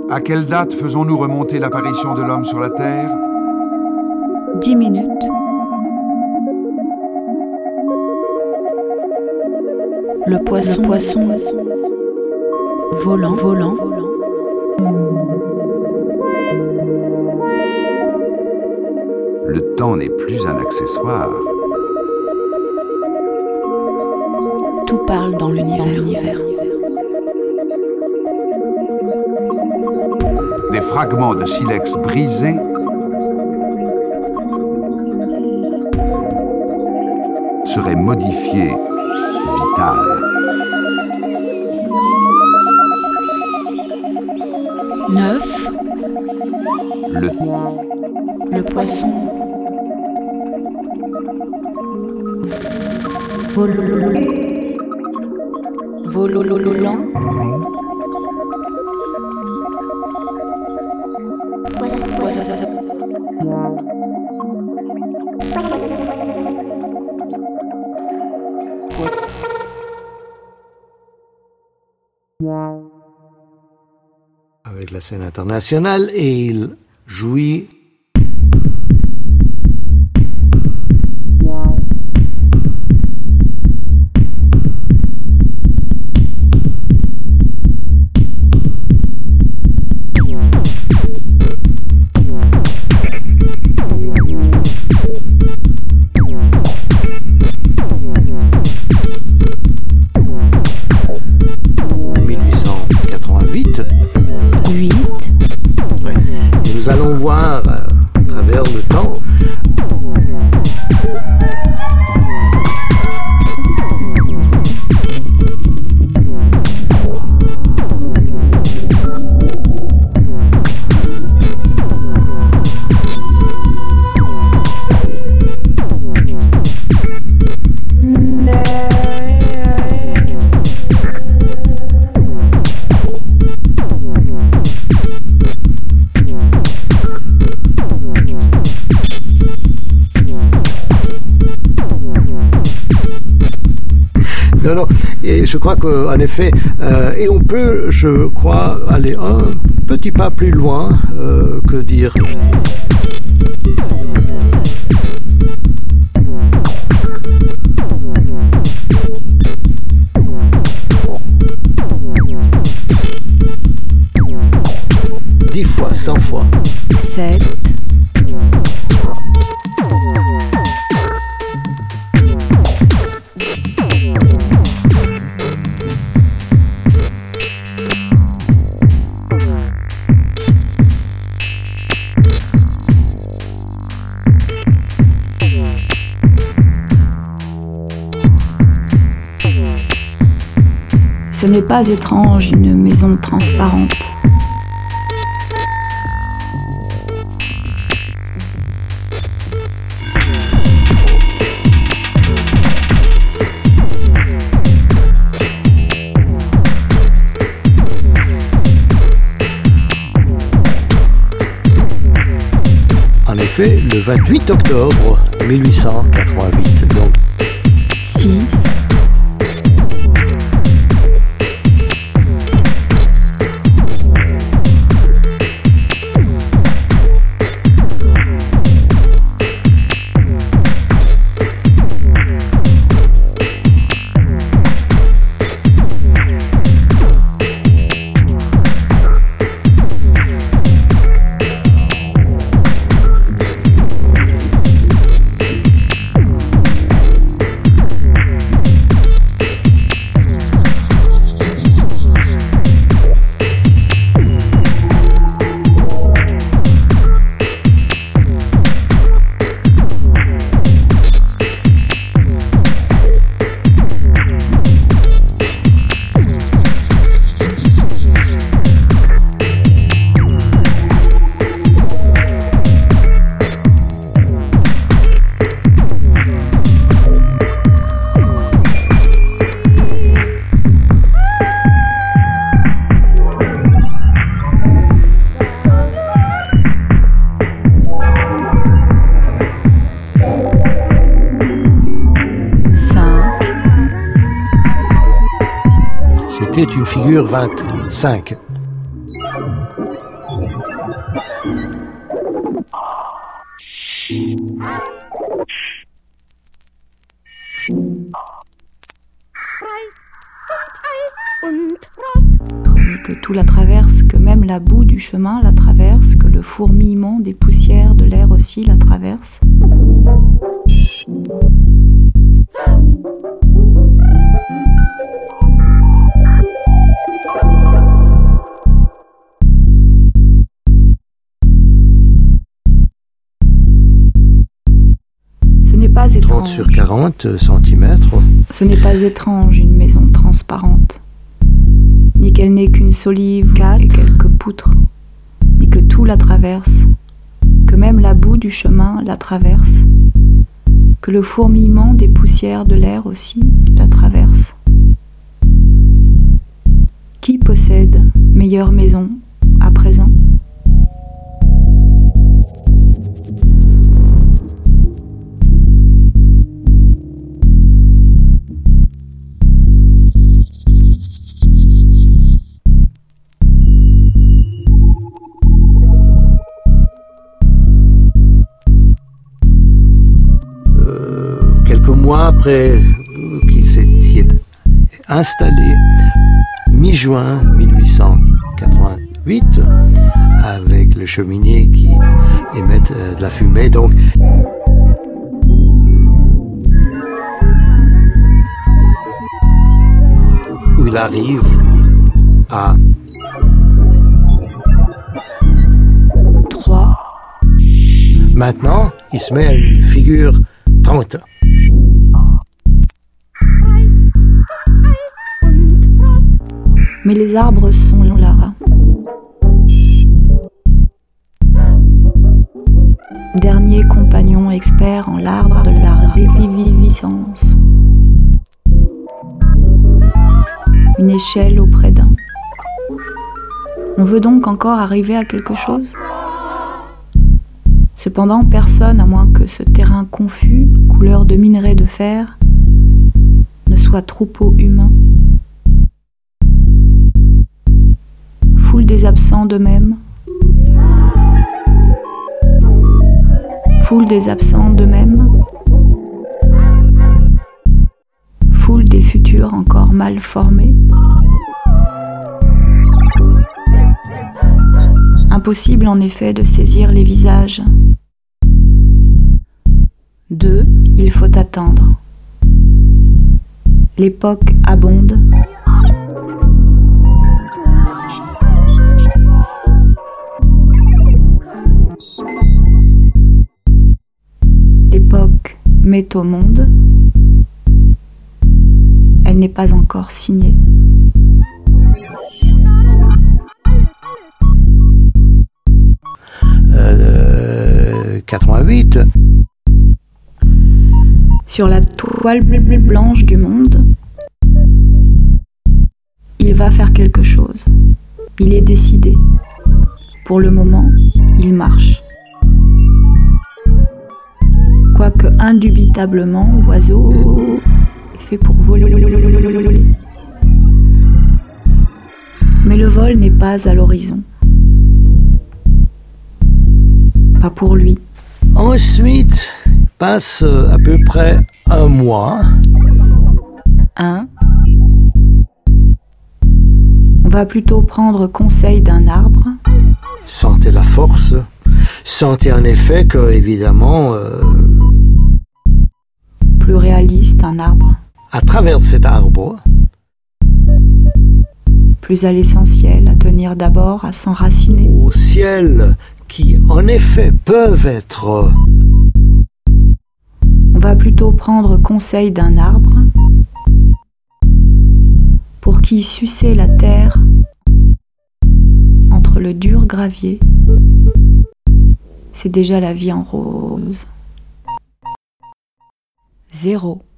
À quelle date faisons-nous remonter l'apparition de l'homme sur la Terre ? 10 minutes. Le poisson volant. Le temps n'est plus un accessoire. Tout parle dans l'univers. Des fragments de silex brisés seraient modifiés vital. Neuf. Le poisson volant. Avec la scène internationale et il jouit. Nous allons voir à travers le temps Non, et je crois qu'en effet, et on peut, je crois, aller un petit pas plus loin que dire. Dix fois, 100 fois. 7. Ce n'est pas étrange, une maison transparente. En effet, le 28 octobre 1888, donc 6. C'était une figure 25. Que tout la traverse, que même la boue du chemin la traverse, que le fourmillement des poussières de l'air aussi la traverse. Ce n'est pas étrange. 30 sur 40 centimètres. Ce n'est pas étrange, une maison transparente. Ni qu'elle n'est qu'une solive et quelques poutres, ni que tout la traverse, que même la boue du chemin la traverse, que le fourmillement des poussières de l'air aussi la traverse. Qui possède meilleure maison à présent ? Mois après qu'il s'y est installé, mi-juin 1888, avec le cheminée qui émet de la fumée. Donc, où il arrive à 3. Maintenant, il se met à une figure 30. Mais les arbres sont là. Dernier compagnon expert en l'art de la reviviscence. Une échelle auprès d'un. On veut donc encore arriver à quelque chose ? Cependant, personne, à moins que ce terrain confus, couleur de minerai de fer, ne soit troupeau humain. Foule des absents d'eux-mêmes. Foule des absents d'eux-mêmes. Foule des futurs encore mal formés. Impossible en effet de saisir les visages. 2. Il faut attendre. L'époque abonde. L'époque met au monde. Elle n'est pas encore signée. Euh, 88. Sur la toile blanche du monde, il va faire quelque chose. Il est décidé. Pour le moment, il marche. Quoique indubitablement, l'oiseau est fait pour voler. Mais le vol n'est pas à l'horizon. Pas pour lui. Ensuite, passe à peu près un mois. On va plutôt prendre conseil d'un arbre. Sentez la force. Sentez en effet que, évidemment, Plus réaliste, un arbre. à travers cet arbre, Plus à l'essentiel, à tenir d'abord, à s'enraciner. au ciel, qui en effet peuvent être... On va plutôt prendre conseil d'un arbre pour qui sucer la terre entre le dur gravier, c'est déjà la vie en rose. 0.